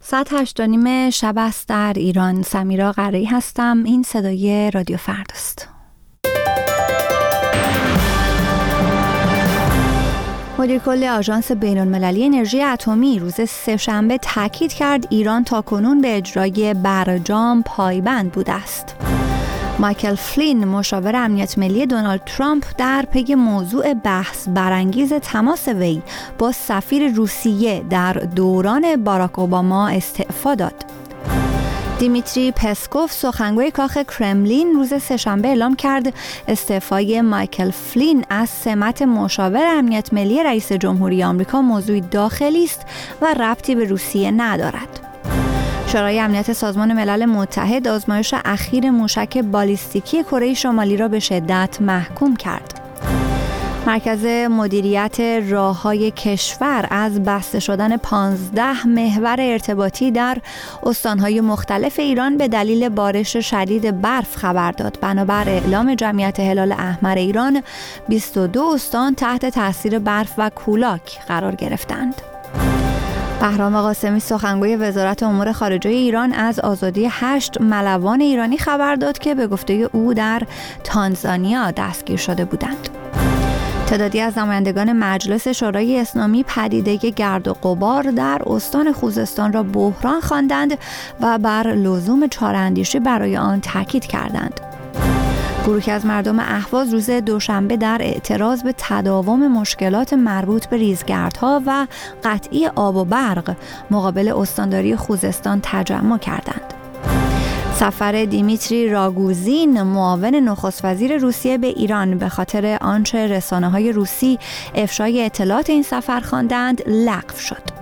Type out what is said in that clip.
ساعت 8:30 شب است در ایران. سمیرا قره‌ای هستم. این صدای رادیو فرداست. مدیر کل آژانس بین‌المللی انرژی اتمی روز سه‌شنبه تاکید کرد ایران تاکنون به اجرای برجام پایبند بوده است. مایکل فلین مشاور امنیت ملی دونالد ترامپ در پی موضوع بحث برانگیز تماس وی با سفیر روسیه در دوران باراک اوباما استعفا داد. دیمیتری پسکوف سخنگوی کاخ کرملین روز سه‌شنبه اعلام کرد استعفای مایکل فلین از سمت مشاور امنیت ملی رئیس جمهوری آمریکا موضوعی داخلی است و ربطی به روسیه ندارد. شورای امنیت سازمان ملل متحد آزمایش اخیر موشک بالیستیکی کره شمالی را به شدت محکوم کرد. مرکز مدیریت راههای کشور از بسته شدن 15 محور ارتباطی در استانهای مختلف ایران به دلیل بارش شدید برف خبر داد. بنابر اعلام جمعیت هلال احمر ایران 22 استان تحت تاثیر برف و کولاک قرار گرفتند. بهرام قاسمی سخنگوی وزارت امور خارجه ایران از آزادی 8 ملوان ایرانی خبر داد که به گفته او در تانزانیا دستگیر شده بودند. تعدادی از نمایندگان مجلس شورای اسلامی پدیده گرد و غبار در استان خوزستان را بحران خواندند و بر لزوم چاره‌اندیشی برای آن تاکید کردند. گروهی از مردم اهواز روز دوشنبه در اعتراض به تداوم مشکلات مربوط به ریزگردها و قطعی آب و برق مقابل استانداری خوزستان تجمع کردند. سفر دیمیتری راگوزین معاون نخست وزیر روسیه به ایران به خاطر آنچه رسانه‌های روسی افشای اطلاعات این سفر خواندند لغو شد.